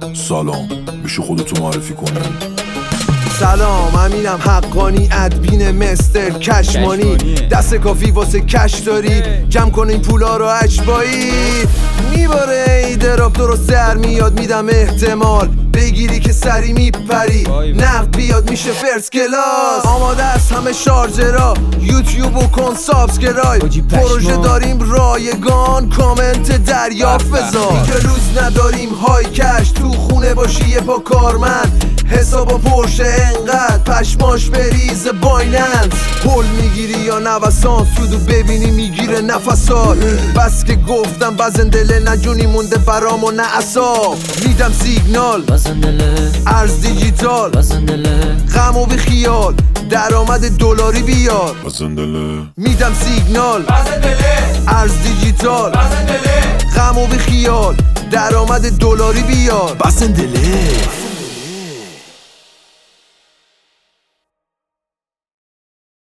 سلام، میشه خودتو معرفی کنی؟ سلام، امینم حقانی، ادبین مستر کشمانی. دست کافی واسه کش داری؟ جمع کن این پولا رو اجبایی. میباره ای دراب درست در میاد، میدم احتمال بگیری که سری میپری. نقد بیاد میشه فرست کلاس. آماده است همه شارژرها، یوتیوبو کن سابسکرایب. پروژه داریم رایگان، کامنت دریافت بذار. اینجا روز نداریم های کش، تو خونه باشی یه پا کارمند. حسابا پرشه انقدر پشماش بریز بایننس. پل میگیری یا نوسان، سودو ببینی میگیره نفسات. بس که گفتم بزندله، نه جونی مونده برام و نه اصاب. میدم سیگنال ارز دیجیتال، غم و بی خیال درآمد دلاری بیار. میدم سیگنال ارز دیجیتال، غم و بی خیال درآمد دلاری بیار. بسندله